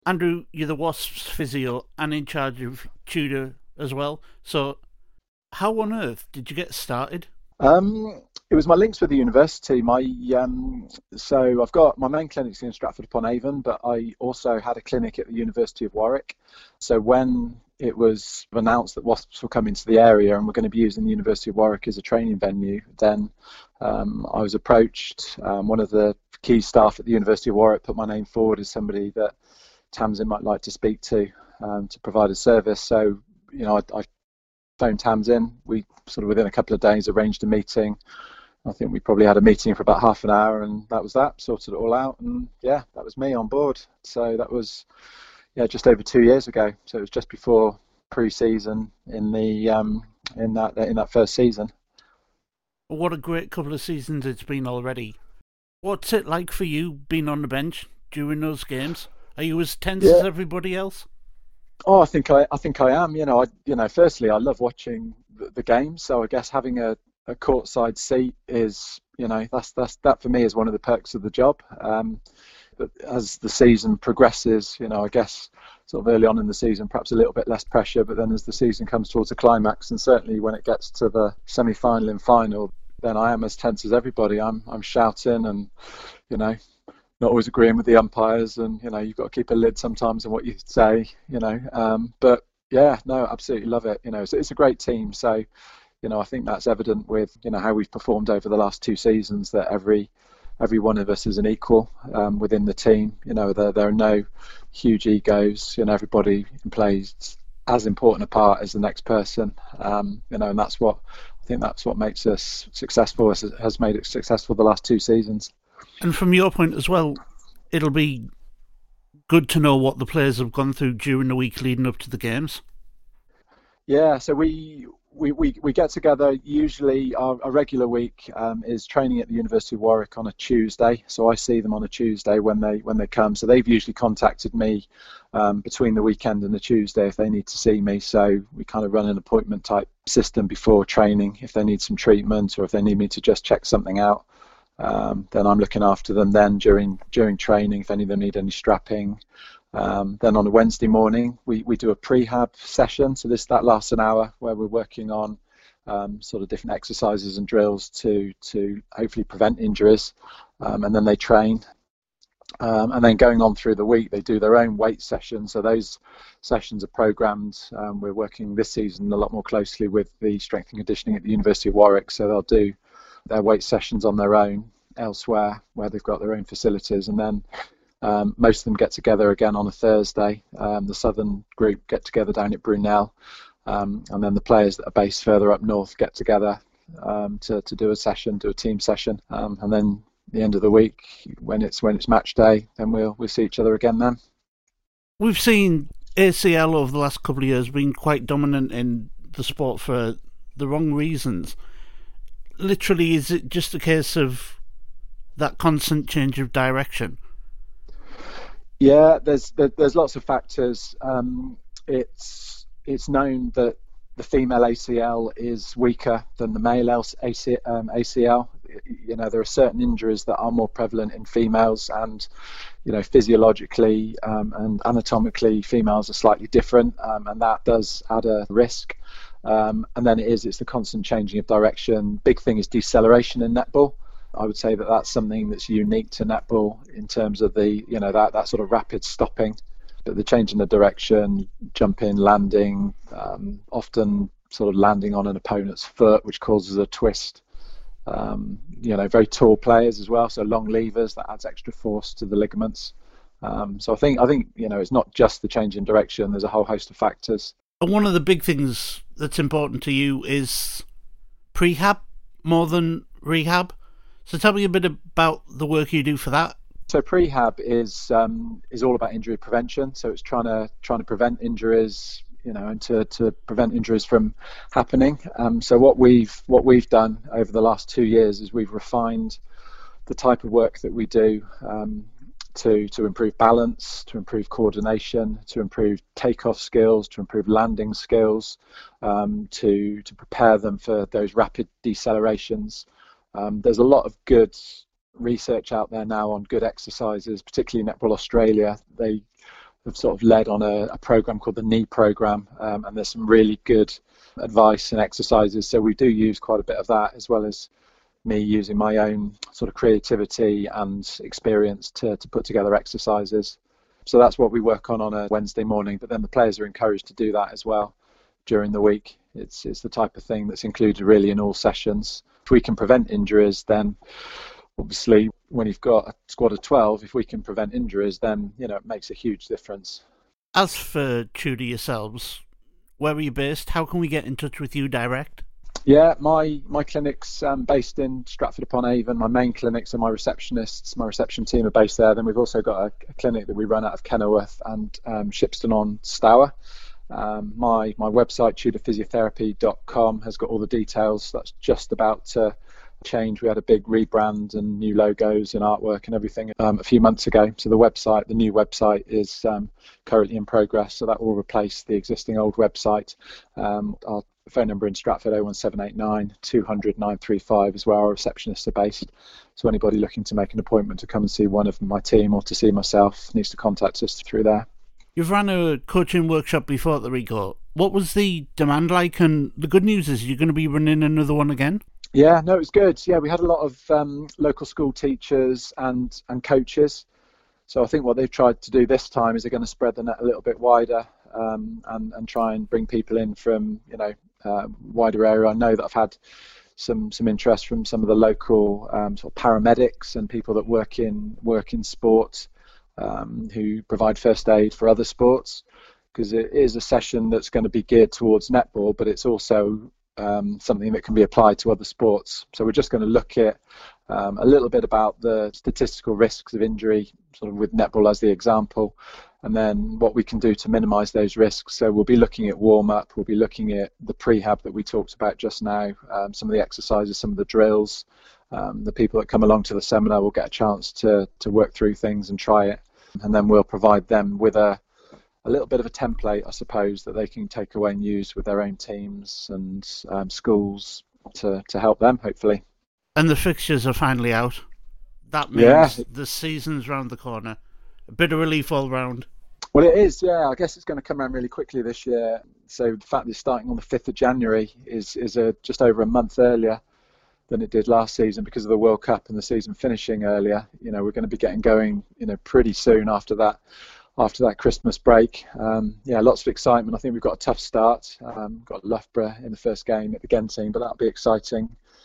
Andrew, you're the Wasps physio and in charge of Tudor as well. So, how on earth did you get started? It was my links with the university. So I've got my main clinic's in Stratford upon Avon, but I also had a clinic at the University of Warwick. So when it was announced that Wasps were coming to the area and we're going to be using the University of Warwick as a training venue, then I was approached. One of the key staff at the University of Warwick put my name forward as somebody that Tamsin might like to speak to provide a service. So I phoned Tamsin. We sort of within a couple of days arranged a meeting. I think we probably had a meeting for about half an hour, and that was that. Sorted it all out, and yeah, that was me on board. So that was just over 2 years ago. So it was just before pre-season in that first season. What a great couple of seasons it's been already. What's it like for you being on the bench during those games? Are you as tense as Yeah. everybody else? Oh, I think I am. Firstly, I love watching the games. So I guess having a courtside seat is, that for me is one of the perks of the job. But as the season progresses, I guess sort of early on in the season, perhaps a little bit less pressure. But then as the season comes towards a climax, and certainly when it gets to the semi-final and final, then I am as tense as everybody. I'm shouting and, you know, not always agreeing with the umpires, and you've got to keep a lid sometimes on what you say. But yeah, no, absolutely love it. It's a great team. So I think that's evident with how we've performed over the last 2 seasons. That every one of us is an equal within the team. There are no huge egos. Everybody plays as important a part as the next person. And that's what makes us successful. Has made it successful the last 2 seasons. And from your point as well, it'll be good to know what the players have gone through during the week leading up to the games. Yeah, so we get together. Usually, our regular week is training at the University of Warwick on a Tuesday. So I see them on a Tuesday when they come. So they've usually contacted me between the weekend and the Tuesday if they need to see me. So we kind of run an appointment type system before training. If they need some treatment or if they need me to just check something out, then I'm looking after them. Then during training, if any of them need any strapping. Then on a Wednesday morning, we do a prehab session. So that lasts an hour where we're working on sort of different exercises and drills to hopefully prevent injuries. And then they train. And then going on through the week, they do their own weight sessions. So those sessions are programmed. We're working this season a lot more closely with the strength and conditioning at the University of Warwick. So they'll do their weight sessions on their own elsewhere where they've got their own facilities. And then most of them get together again on a Thursday. The southern group get together down at Brunel, and then the players that are based further up north get together to do a team session, and then the end of the week when it's match day, then we'll see each other again then. We've seen ACL over the last couple of years being quite dominant in the sport for the wrong reasons. Literally, is it just a case of that constant change of direction? Yeah, there's lots of factors. It's known that the female ACL is weaker than the male ACL. There are certain injuries that are more prevalent in females, and physiologically and anatomically, females are slightly different, and that does add a risk. And then it's the constant changing of direction. Big thing is deceleration in netball. I would say that that's something that's unique to netball in terms of that sort of rapid stopping, but the change in the direction, jumping, landing, often sort of landing on an opponent's foot, which causes a twist. Very tall players as well, so long levers, that adds extra force to the ligaments. So I think it's not just the change in direction. There's a whole host of factors. And one of the big things that's important to you is prehab more than rehab. So tell me a bit about the work you do for that. So prehab is all about injury prevention. So it's trying to prevent injuries, and to prevent injuries from happening. So what we've done over the last 2 years is we've refined the type of work that we do to improve balance, to improve coordination, to improve takeoff skills, to improve landing skills, to prepare them for those rapid decelerations. There's a lot of good research out there now on good exercises, particularly Netball Australia. They have sort of led on a program called the Knee Program, and there's some really good advice and exercises. So we do use quite a bit of that, as well as me using my own sort of creativity and experience to put together exercises. So that's what we work on a Wednesday morning, but then the players are encouraged to do that as well during the week. It's the type of thing that's included really in all sessions. If we can prevent injuries, then obviously when you've got a squad of 12, if we can prevent injuries, then it makes a huge difference. As for Tudor yourselves, where are you based? How can we get in touch with you direct? Yeah, my clinic's based in Stratford-upon-Avon. My main clinics and my receptionists, my reception team are based there. Then we've also got a clinic that we run out of Kenilworth and Shipston-on-Stour. My website, tudorphysiotherapy.com, has got all the details. That's just about to change. We had a big rebrand and new logos and artwork and everything a few months ago. So the new website is currently in progress. So that will replace the existing old website. Our phone number in Stratford, 01789 200 935, is where our receptionists are based. So anybody looking to make an appointment to come and see one of my team or to see myself needs to contact us through there. You've run a coaching workshop before at the Ricoh. What was the demand like? And the good news is you're going to be running another one again? Yeah, no, it was good. Yeah, we had a lot of local school teachers and coaches. So I think what they've tried to do this time is they're going to spread the net a little bit wider and try and bring people in from wider area. I know that I've had some interest from some of the local sort of paramedics and people that work in sport who provide first aid for other sports, because it is a session that's going to be geared towards netball, but it's also something that can be applied to other sports. So we're just going to look at a little bit about the statistical risks of injury, sort of with netball as the example, and then what we can do to minimise those risks. So we'll be looking at warm-up, we'll be looking at the prehab that we talked about just now, some of the exercises, some of the drills. The people that come along to the seminar will get a chance to work through things and try it, and then we'll provide them with a little bit of a template, I suppose, that they can take away and use with their own teams and schools to help them, hopefully. And the fixtures are finally out. That means the season's round the corner. A bit of relief all round. Well, it is, yeah. I guess it's going to come around really quickly this year. So the fact that it's starting on the 5th of January is just over a month earlier than it did last season because of the World Cup and the season finishing earlier. We're going to be getting going, pretty soon after that Christmas break. Lots of excitement. I think we've got a tough start. Got Loughborough in the first game at the Genting, but that'll be exciting.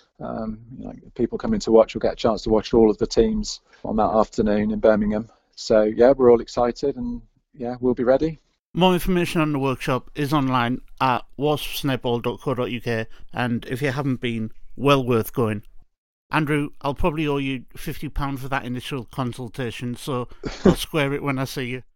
People coming to watch will get a chance to watch all of the teams on that afternoon in Birmingham. So yeah, we're all excited, and yeah, we'll be ready. More information on the workshop is online at waspsnetball.co.uk, and if you haven't been, well worth going. Andrew, I'll probably owe you £50 for that initial consultation, so I'll square it when I see you.